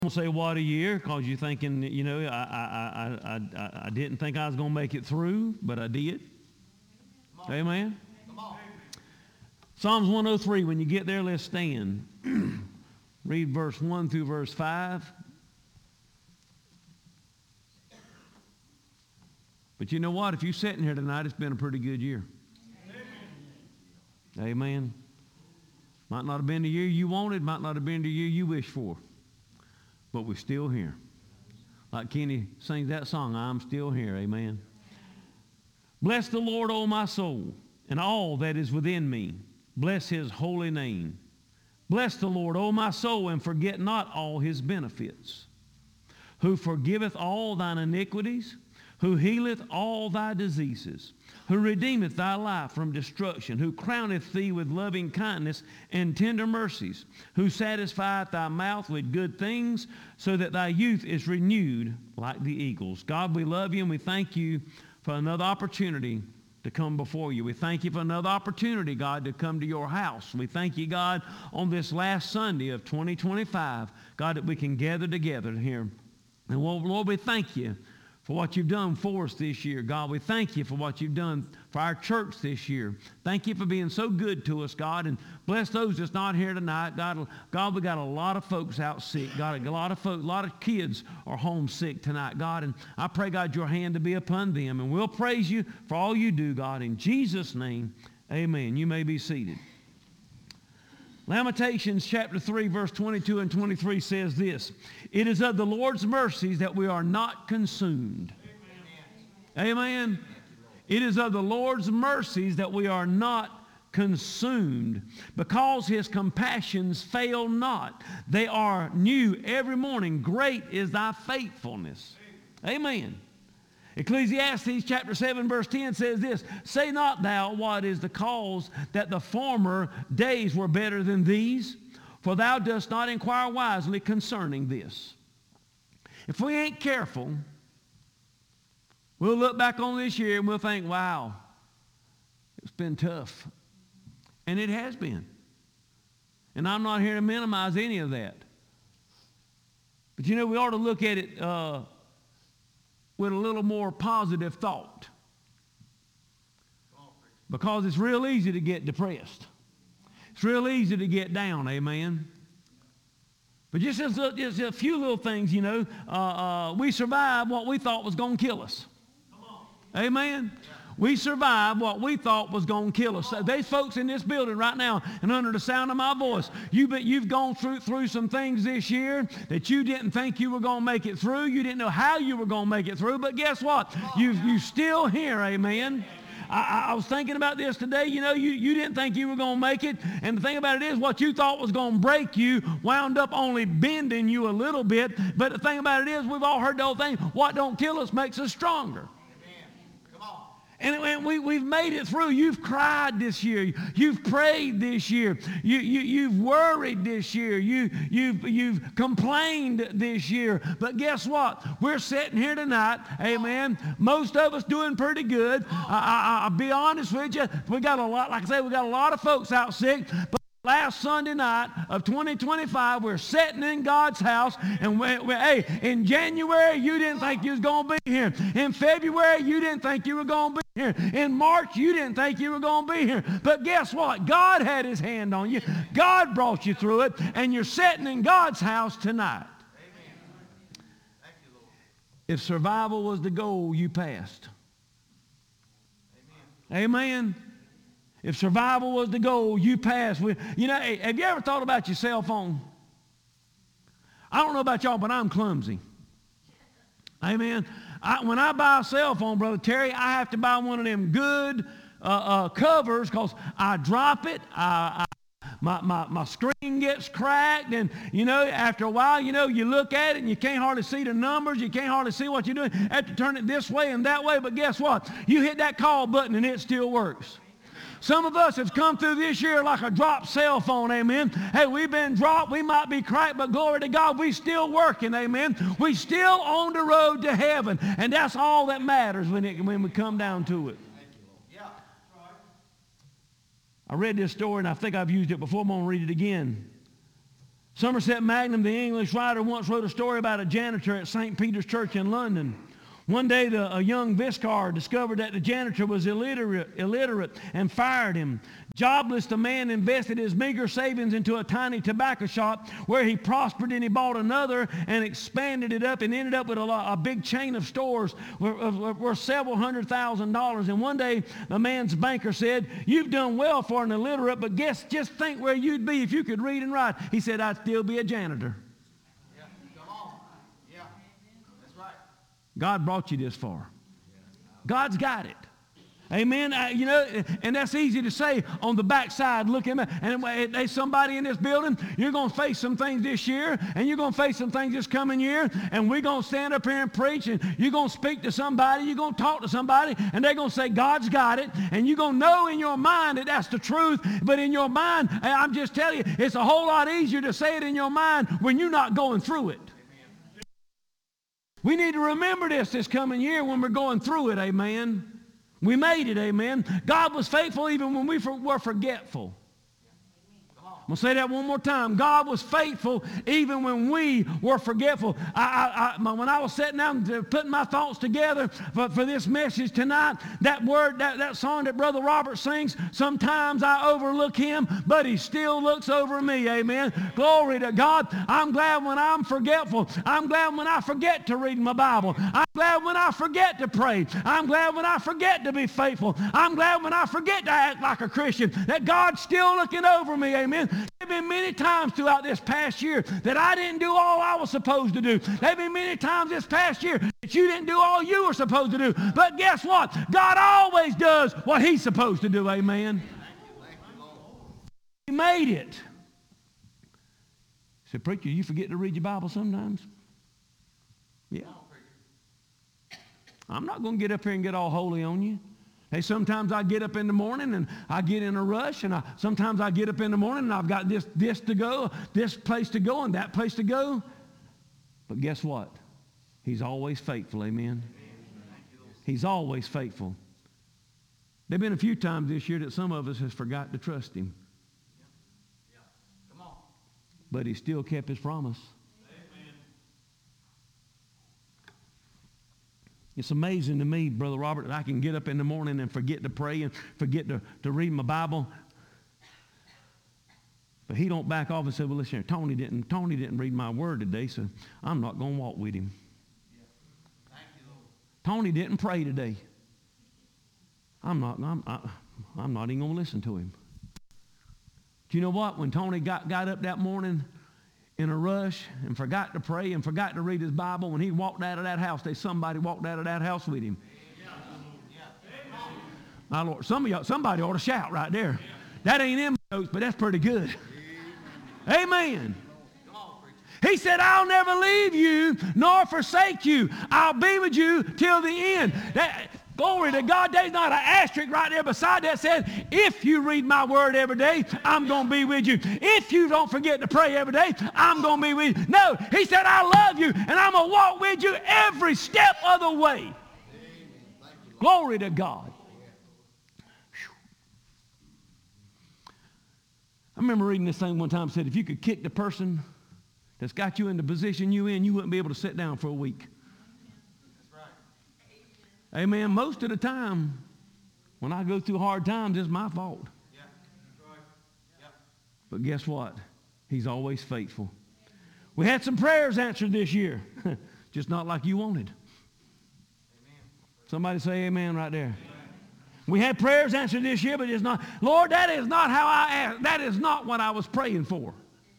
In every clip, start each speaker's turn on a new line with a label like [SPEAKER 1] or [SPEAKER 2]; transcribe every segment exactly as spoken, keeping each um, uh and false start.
[SPEAKER 1] Don't say what a year, because you're thinking, you know, I, I, I, I, I didn't think I was going to make it through, but I did. Amen. Come on. Psalms one oh three, when you get there, let's stand. Read verse one through verse five. But you know what? If you're sitting here tonight, it's been a pretty good year. Amen. Amen. Might not have been the year you wanted, might not have been the year you wished for. But we're still here. Like Kenny sings that song, I'm still here. Amen. Bless the Lord, O my soul, and all that is within me. Bless his holy name. Bless the Lord, O my soul, and forget not all his benefits. Who forgiveth all thine iniquities, who healeth all thy diseases, who redeemeth thy life from destruction, who crowneth thee with loving kindness and tender mercies, who satisfieth thy mouth with good things, so that thy youth is renewed like the eagles. God, we love you and we thank you for another opportunity to come before you. We thank you for another opportunity, God, to come to your house. We thank you, God, on this last Sunday of twenty twenty-five, God, that we can gather together here. And Lord, we thank you for what you've done for us this year. God, we thank you for what you've done for our church this year. Thank you for being so good to us, God, and bless those that's not here tonight. God, God, we got a lot of folks out sick. God, a lot of folks, a lot of kids are homesick tonight, God, and I pray, God, your hand to be upon them, and we'll praise you for all you do, God. In Jesus' name, amen. You may be seated. Lamentations chapter three, verse twenty-two and twenty-three says this: It is of the Lord's mercies that we are not consumed. Amen. Amen. It is of the Lord's mercies that we are not consumed, because his compassions fail not. They are new every morning. Great is thy faithfulness. Amen. Ecclesiastes chapter seven verse ten says this: Say not thou, what is the cause that the former days were better than these? For thou dost not inquire wisely concerning this. If we ain't careful, we'll look back on this year and we'll think, wow, it's been tough. And it has been. And I'm not here to minimize any of that. But you know, we ought to look at it uh, with a little more positive thought. Because it's real easy to get depressed. It's real easy to get down, amen. But just, as a, just a few little things, you know, uh, uh, we survived what we thought was going to kill us. Amen. We survived what we thought was going to kill us. There's folks in this building right now, and under the sound of my voice, you've, been, you've gone through, through some things this year that you didn't think you were going to make it through. You didn't know how you were going to make it through, but guess what? You, you're still here, amen. I, I was thinking about this today. You know, you, you didn't think you were going to make it, and the thing about it is, what you thought was going to break you wound up only bending you a little bit. But the thing about it is, we've all heard the old thing, what don't kill us makes us stronger. And we, we've made it through. You've cried this year. You've prayed this year. You, you, you've worried this year. You, you've, you've complained this year. But guess what? We're sitting here tonight, amen. Most of us doing pretty good. I, I, I'll be honest with you. We got a lot, like I say, we got a lot of folks out sick. But last Sunday night of twenty twenty-five, we're sitting in God's house, and we, we, hey, in January, you didn't think you was going to be here. In February, you didn't think you were going to be here. In March, you didn't think you were going to be here. But guess what? God had his hand on you. God brought you through it, and you're sitting in God's house tonight. Amen. Thank you, Lord. If survival was the goal, you passed. Amen. Amen. If survival was the goal, you passed. You know, have you ever thought about your cell phone? I don't know about y'all, but I'm clumsy. Amen. I, when I buy a cell phone, Brother Terry, I have to buy one of them good uh, uh, covers, because I drop it, I, I, my, my, my screen gets cracked, and, you know, after a while, you know, you look at it and you can't hardly see the numbers. You can't hardly see what you're doing. You have to turn it this way and that way, but guess what? You hit that call button and it still works. Some of us have come through this year like a dropped cell phone, amen. Hey, we've been dropped. We might be cracked, but glory to God, we still working, amen. We still on the road to heaven, and that's all that matters when, it, when we come down to it. I read this story, and I think I've used it before. I'm going to read it again. Somerset Maugham, the English writer, once wrote a story about a janitor at Saint Peter's Church in London. One day, the, a young vicar discovered that the janitor was illiterate, illiterate and fired him. Jobless, the man invested his meager savings into a tiny tobacco shop where he prospered, and he bought another and expanded it up and ended up with a, a big chain of stores worth several hundred thousand dollars. And one day, the man's banker said, "You've done well for an illiterate, but guess, just think where you'd be if you could read and write." He said, "I'd still be a janitor." God brought you this far. God's got it. Amen. Uh, you know, and that's easy to say on the backside. Look at me. And there's somebody in this building, you're going to face some things this year, and you're going to face some things this coming year, and we're going to stand up here and preach, and you're going to speak to somebody, you're going to talk to somebody, and they're going to say, "God's got it." And you're going to know in your mind that that's the truth, but in your mind, I'm just telling you, it's a whole lot easier to say it in your mind when you're not going through it. We need to remember this this coming year when we're going through it, amen. We made it, amen. God was faithful even when we for, were forgetful. I'm going to say that one more time. God was faithful even when we were forgetful. I, I, I, when I was sitting down to putting my thoughts together for, for this message tonight, that word, that, that song that Brother Robert sings, sometimes I overlook him, but he still looks over me, amen. Glory to God. I'm glad when I'm forgetful. I'm glad when I forget to read my Bible. I'm glad when I forget to pray. I'm glad when I forget to be faithful. I'm glad when I forget to act like a Christian, that God's still looking over me, amen. There have been many times throughout this past year that I didn't do all I was supposed to do. There have been many times this past year that you didn't do all you were supposed to do. But guess what? God always does what he's supposed to do, amen. He made it. He said, "Preacher, you forget to read your Bible sometimes?" Yeah. I'm not going to get up here and get all holy on you. Hey, sometimes I get up in the morning and I get in a rush, and I, sometimes I get up in the morning and I've got this, this to go, this place to go, and that place to go. But guess what? He's always faithful, amen? He's always faithful. There have been a few times this year that some of us has forgot to trust him. But he still kept his promise. It's amazing to me, Brother Robert, that I can get up in the morning and forget to pray and forget to, to read my Bible. But he don't back off and say, "Well, listen, Tony didn't, Tony didn't read my word today, so I'm not going to walk with him." Yeah. Thank you, Lord. Tony didn't pray today. I'm not, I'm, I, I'm not even going to listen to him. Do you know what? When Tony got, got up that morning in a rush and forgot to pray and forgot to read his Bible, when he walked out of that house, they somebody walked out of that house with him. My Lord, some of y'all, somebody ought to shout right there. That ain't in my notes, but that's pretty good. Amen. He said, "I'll never leave you nor forsake you. I'll be with you till the end." That, glory to God. There's not an asterisk right there beside that says, if you read my word every day, I'm going to be with you. If you don't forget to pray every day, I'm going to be with you. No, he said, "I love you, and I'm going to walk with you every step of the way." Glory to God. I remember reading this thing one time. It said, if you could kick the person that's got you in the position you in, you wouldn't be able to sit down for a week. Amen. Most of the time, when I go through hard times, it's my fault. Yeah, that's right. Yeah. But guess what? He's always faithful. We had some prayers answered this year, just not like you wanted. Amen. Somebody say amen right there. Amen. We had prayers answered this year, but it's not. Lord, that is not how I asked. That is not what I was praying for.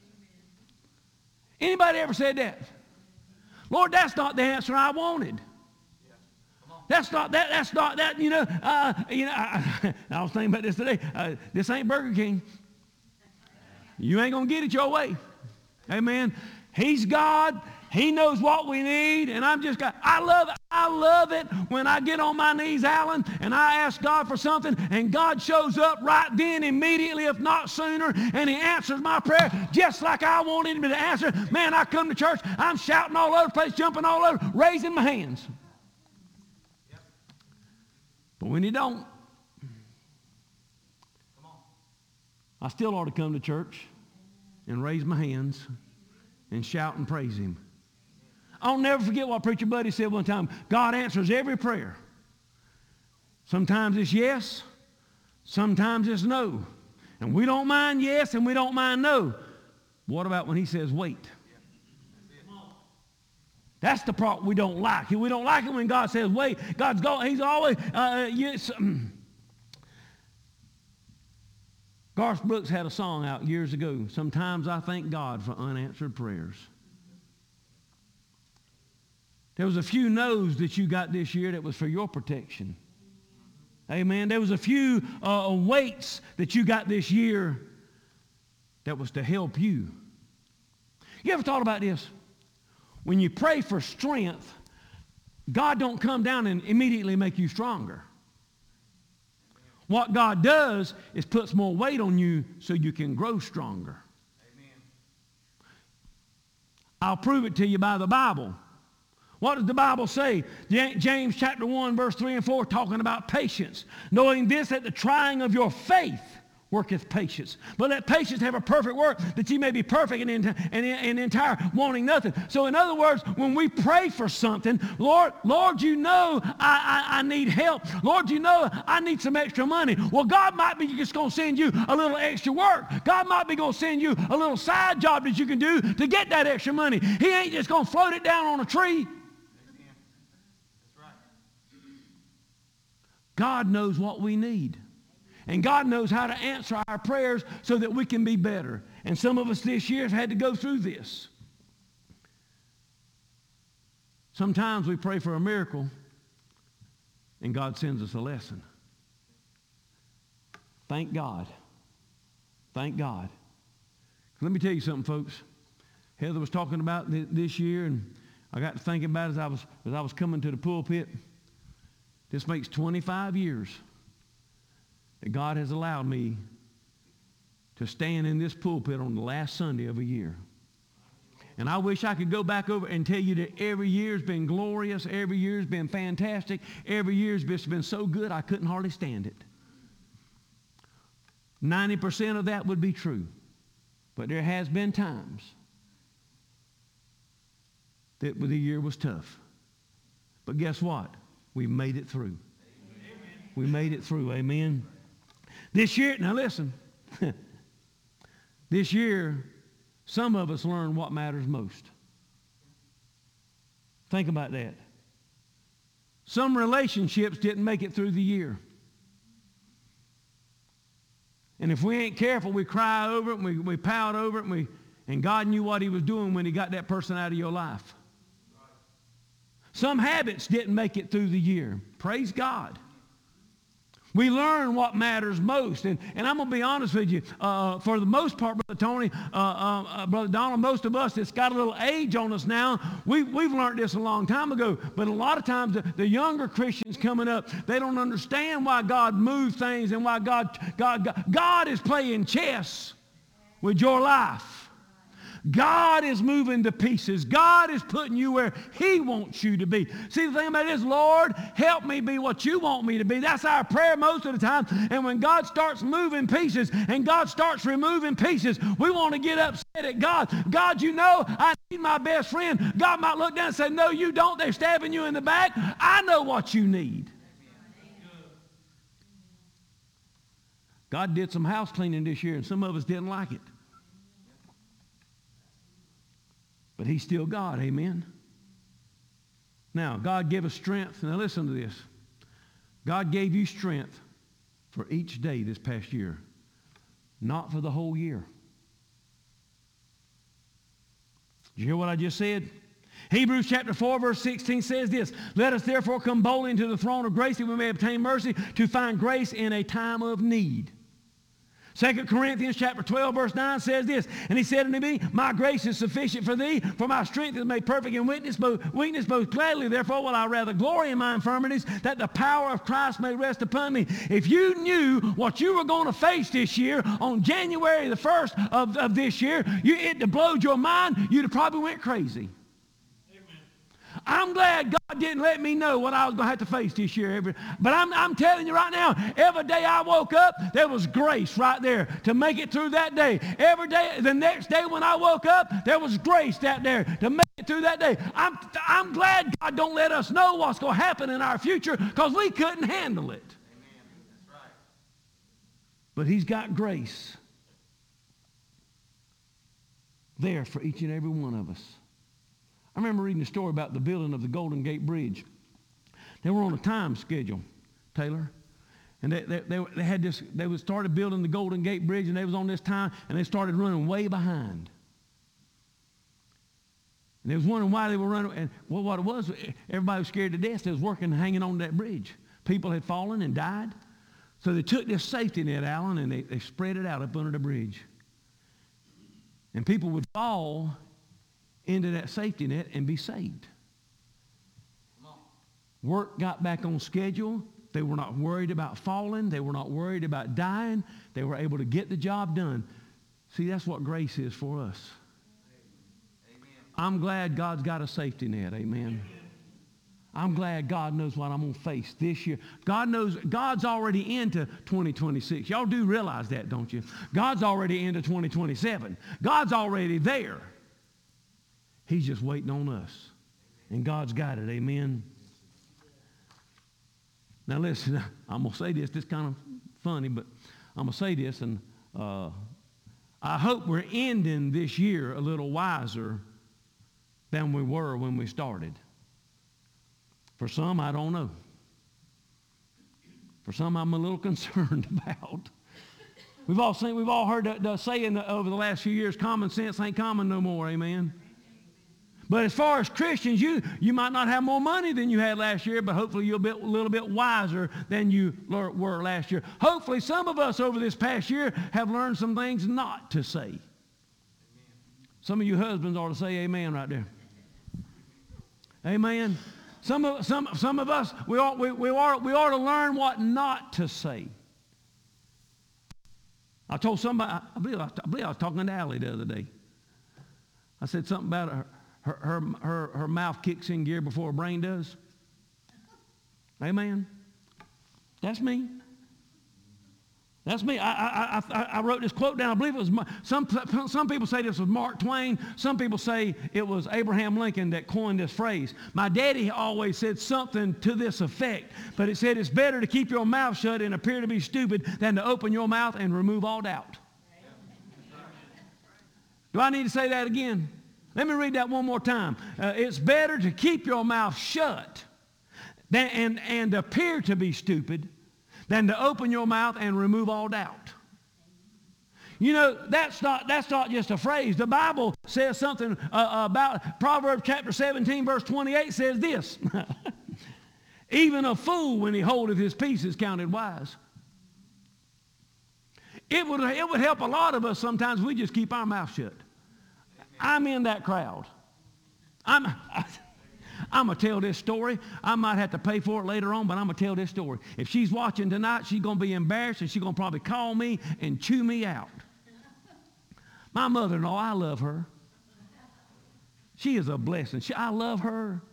[SPEAKER 1] Anybody ever said that? Lord, that's not the answer I wanted. That's not that. That's not that. You know. Uh, you know. I, I was thinking about this today. Uh, this ain't Burger King. You ain't gonna get it your way. Amen. He's God. He knows what we need, and I'm just. I love. I love it when I get on my knees, Alan, and I ask God for something, and God shows up right then, immediately, if not sooner, and He answers my prayer just like I wanted Him to answer. Man, I come to church. I'm shouting all over the place, jumping all over, raising my hands. But when you don't, I still ought to come to church and raise my hands and shout and praise him. I'll never forget what preacher buddy said one time. God answers every prayer. Sometimes it's yes, sometimes it's no. And we don't mind yes and we don't mind no. What about when he says wait? That's the part we don't like. We don't like it when God says wait. God's going, he's always, uh, yes. Garth Brooks had a song out years ago. Sometimes I thank God for unanswered prayers. There was a few no's that you got this year that was for your protection. Amen. There was a few uh, waits that you got this year that was to help you. You ever thought about this? When you pray for strength, God don't come down and immediately make you stronger. What God does is puts more weight on you so you can grow stronger. Amen. I'll prove it to you by the Bible. What does the Bible say? James chapter one, verse three and four, talking about patience. Knowing this, that the trying of your faith worketh patience. But let patience have a perfect work, that ye may be perfect and, and, and entire, wanting nothing. So in other words, when we pray for something, Lord, Lord, you know I, I, I need help. Lord, you know I need some extra money. Well, God might be just going to send you a little extra work. God might be going to send you a little side job that you can do to get that extra money. He ain't just going to float it down on a tree. God knows what we need. And God knows how to answer our prayers so that we can be better. And some of us this year have had to go through this. Sometimes we pray for a miracle and God sends us a lesson. Thank God. Thank God. Let me tell you something, folks. Heather was talking about this year, and I got to thinking about it as I was, as I was coming to the pulpit. This makes twenty-five years that God has allowed me to stand in this pulpit on the last Sunday of a year. And I wish I could go back over and tell you that every year's been glorious, every year's been fantastic, every year's just been so good I couldn't hardly stand it. ninety percent of that would be true. But there has been times that the year was tough. But guess what? We made it through. Amen. We made it through. Amen. This year, now listen. This year, some of us learned what matters most. Think about that. Some relationships didn't make it through the year. And if we ain't careful, we cry over it and we, we pout over it, and, we, and God knew what he was doing when he got that person out of your life. Some habits didn't make it through the year. Praise God. We learn what matters most. And, and I'm going to be honest with you. Uh, for the most part, Brother Tony, uh, uh, uh, Brother Donald, most of us that's got a little age on us now, we, we've learned this a long time ago. But a lot of times, the, the younger Christians coming up, they don't understand why God moved things and why God, God, God, God is playing chess with your life. God is moving to pieces. God is putting you where he wants you to be. See, the thing about it is, Lord, help me be what you want me to be. That's our prayer most of the time. And when God starts moving pieces and God starts removing pieces, we want to get upset at God. God, you know I need my best friend. God might look down and say, no, you don't. They're stabbing you in the back. I know what you need. God did some house cleaning this year, and some of us didn't like it. But he's still God, amen? Now, God gave us strength. Now, listen to this. God gave you strength for each day this past year, not for the whole year. Did you hear what I just said? Hebrews chapter four, verse sixteen says this, let us therefore come boldly into the throne of grace that we may obtain mercy to find grace in a time of need. Second Corinthians chapter twelve, verse nine says this, and he said unto me, my grace is sufficient for thee, for my strength is made perfect in weakness, both, weakness both gladly. Therefore will I rather glory in my infirmities, that the power of Christ may rest upon me. If you knew what you were going to face this year on January the first of, of this year, you, it blowed your mind, you'd have probably went crazy. I'm glad God didn't let me know what I was going to have to face this year. Every, but I'm, I'm telling you right now, every day I woke up, there was grace right there to make it through that day. Every day, the next day when I woke up, there was grace out there to make it through that day. I'm, I'm glad God don't let us know what's going to happen in our future because we couldn't handle it.
[SPEAKER 2] Amen. That's right.
[SPEAKER 1] But he's got grace there for each and every one of us. I remember reading a story about the building of the Golden Gate Bridge. They were on a time schedule, Taylor. And they, they, they, they had this, they was started building the Golden Gate Bridge, and they was on this time, and they started running way behind. And they was wondering why they were running. And well, what it was, everybody was scared to death. They was working, hanging on that bridge. People had fallen and died. So they took this safety net, Alan, and they, they spread it out up under the bridge. And people would fall into that safety net and be saved. Work got back on schedule. They were not worried about falling. They were not worried about dying. They were able to get the job done. See, that's what grace is for us. Amen. I'm glad God's got a safety net. Amen. I'm glad God knows what I'm going to face this year. God knows, God's already into twenty twenty-six. Y'all do realize that, don't you? God's already into twenty twenty-seven. God's already there. He's just waiting on us. And God's got it. Amen. Now listen, I'm going to say this. This is kind of funny, but I'm going to say this. And uh, I hope we're ending this year a little wiser than we were when we started. For some, I don't know. For some, I'm a little concerned about. We've all seen, we've all heard the, the saying over the last few years, common sense ain't common no more, amen? But as far as Christians, you, you might not have more money than you had last year, but hopefully you'll be a little bit wiser than you were last year. Hopefully some of us over this past year have learned some things not to say. Amen. Some of you husbands ought to say amen right there. Amen. Some of, some, some of us, we ought, we, we, ought, we ought to learn what not to say. I told somebody, I believe I, I believe I was talking to Allie the other day. I said something about her, her, her, her, her mouth kicks in gear before her brain does. Amen. That's me. That's me. I, I, I, I wrote this quote down. I believe it was, my, some, some people say this was Mark Twain. Some people say it was Abraham Lincoln that coined this phrase. My daddy always said something to this effect, but it said it's better to keep your mouth shut and appear to be stupid than to open your mouth and remove all doubt. Do I need to say that again? Let me read that one more time. Uh, it's better to keep your mouth shut than, and, and appear to be stupid than to open your mouth and remove all doubt. You know, that's not, that's not just a phrase. The Bible says something uh, about, Proverbs chapter seventeen, verse twenty-eight says this. Even a fool, when he holdeth his peace, is counted wise. It would, it would help a lot of us sometimes if we just keep our mouth shut. I'm in that crowd. I'm... I, I'm going to tell this story. I might have to pay for it later on, but I'm going to tell this story. If she's watching tonight, she's going to be embarrassed, and she's going to probably call me and chew me out. My mother-in-law, I love her. She is a blessing. She, I love her.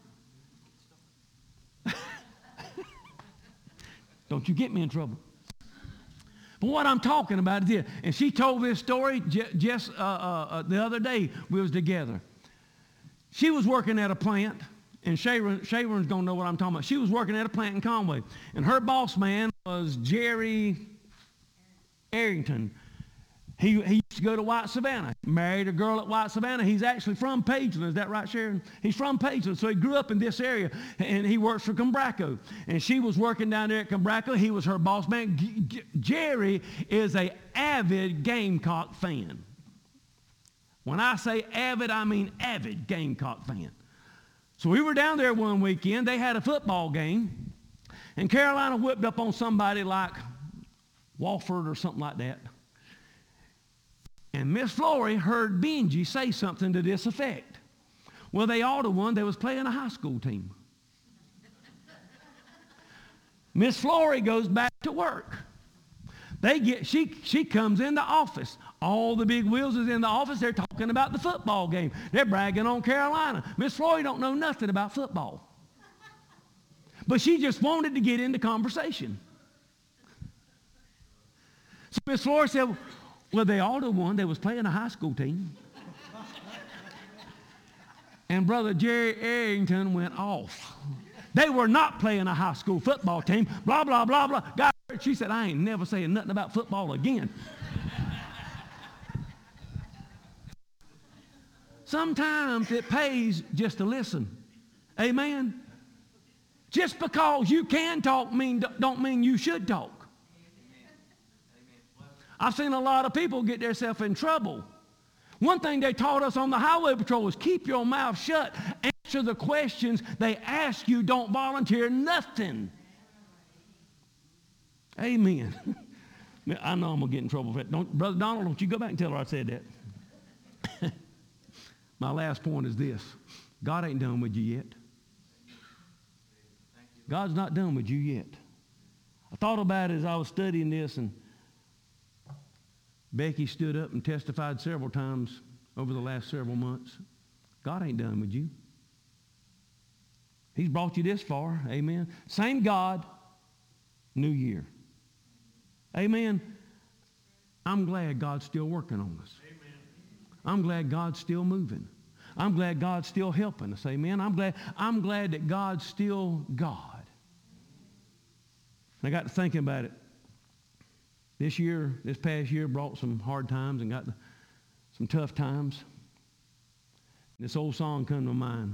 [SPEAKER 1] Don't you get me in trouble. But what I'm talking about is this. And she told this story just uh, uh, the other day we was together. She was working at a plant. And Sharon, Sharon's going to know what I'm talking about. She was working at a plant in Conway. And her boss man was Jerry Arrington. He, he used to go to White Savannah. Married a girl at White Savannah. He's actually from Pageland. Is that right, Sharon? He's from Pageland. So he grew up in this area. And he works for Combraco. And she was working down there at Combraco. He was her boss man. G- G- Jerry is an avid Gamecock fan. When I say avid, I mean avid Gamecock fan. So we were down there one weekend. They had a football game. And Carolina whipped up on somebody like Wofford or something like that. And Miss Flory heard Benji say something to this effect. Well, they all the one. They was playing a high school team. Miss Flory goes back to work. They get, she, she comes in the office. All the big wheels is in the office. They're talking about the football game. They're bragging on Carolina. Miss Floyd don't know nothing about football. But she just wanted to get into conversation. So Miss Floyd said, well, they all won. They was playing a high school team. And Brother Jerry Arrington went off. They were not playing a high school football team. Blah, blah, blah, blah. God, she said, I ain't never saying nothing about football again. Sometimes it pays just to listen. Amen? Just because you can talk mean, don't mean you should talk. I've seen a lot of people get themselves in trouble. One thing they taught us on the highway patrol is keep your mouth shut. Answer the questions they ask you. Don't volunteer nothing. Amen. I know I'm going to get in trouble for that. Don't, Brother Donald, don't you go back and tell her I said that. My last point is this. God ain't done with you yet. God's not done with you yet. I thought about it as I was studying this, and Becky stood up and testified several times over the last several months. God ain't done with you. He's brought you this far. Amen. Same God, new year. Amen. I'm glad God's still working on us. I'm glad God's still moving. I'm glad God's still helping us. Amen. I'm glad, I'm glad that God's still God. And I got to thinking about it. This year, this past year brought some hard times and got the, some tough times. This old song come to mind.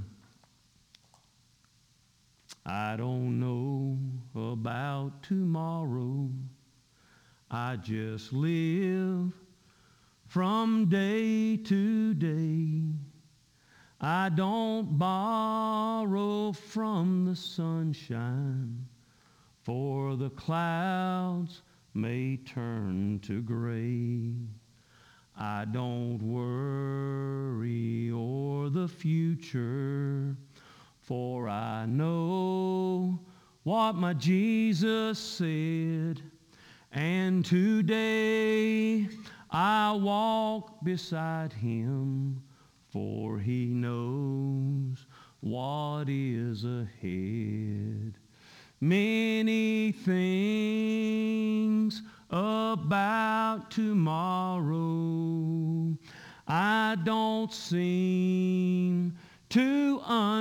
[SPEAKER 1] I don't know about tomorrow. I just live from day to day. I don't borrow from the sunshine, for the clouds may turn to gray. I don't worry o'er the future, for I know what my Jesus said. And today I walk beside him, for he knows what is ahead. Many things about tomorrow I don't seem to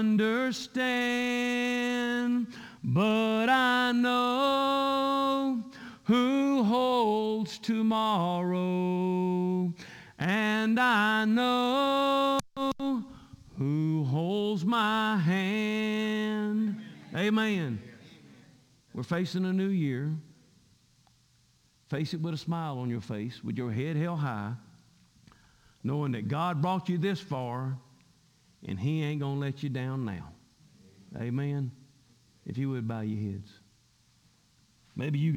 [SPEAKER 1] understand, but I know who holds tomorrow, and I know who holds my hand. Amen. We're facing a new year. Face it with a smile on your face, with your head held high, knowing that God brought you this far, and he ain't going to let you down now. Amen. If you would bow your heads. Maybe you